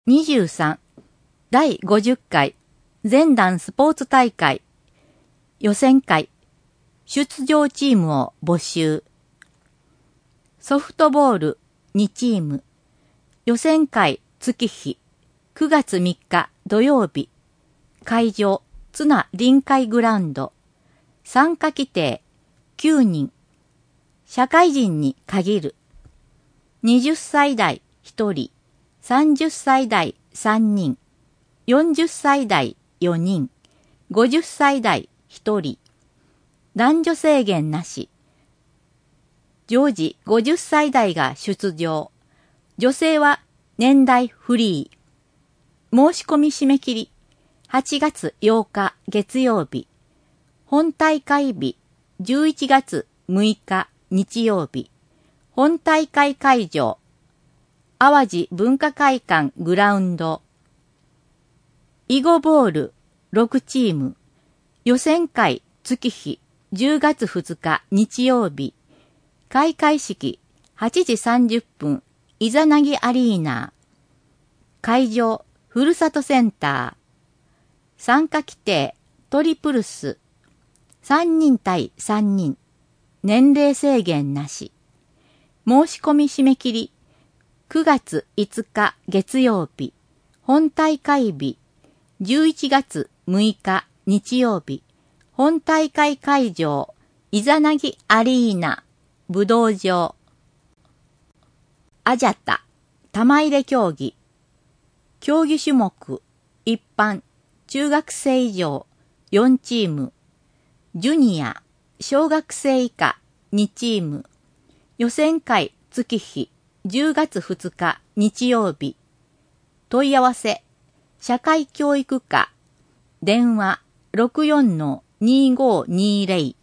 23第50回全団スポーツ大会予選会出場チームを募集。ソフトボール2チーム予選会月日9月3日土曜日会場津名臨海グラウンド参加規定9人社会人に限る20歳代1人30歳代3人40歳代4人50歳代1人男女制限なし常時50歳代が出場女性は年代フリー申し込み締め切り8月8日月曜日本大会日11月6日日曜日本大会会場淡路文化会館グラウンド囲碁ボール6チーム予選会月日10月2日日曜日開会式8時30分イザナギアリーナ会場ふるさとセンター参加規定トリプルス3人対3人年齢制限なし申し込み締め切り9月5日月曜日本大会日11月6日日曜日本大会会場イザナギアリーナ武道場アジャタ玉入れ競技競技種目一般中学生以上4チームジュニア小学生以下2チーム予選会月日10月2日日曜日問い合わせ社会教育課電話 64-2520